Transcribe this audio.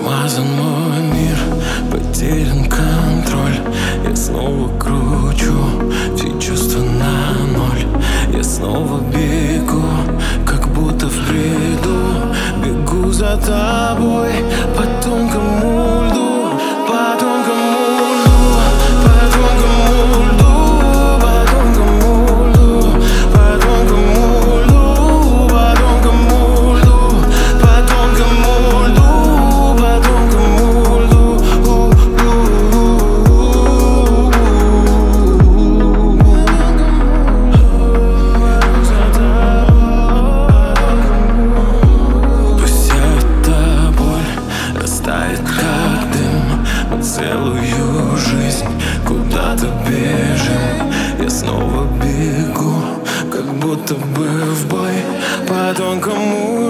Смазан мой мир, потерян контроль. Я снова кручу все чувства на ноль. Я снова бегу, как будто в бреду. Бегу за тобой по тонкому льду, по тонкому льду, по тонкому льду, по тонкому льду, по тонкому льду, по тонкому льду, по тонкому льду, по тонкому льду. Пусть эта боль растает, как дым. Мы целую жизнь куда-то бежим. Я снова бегу, как будто бы в бой по тонкому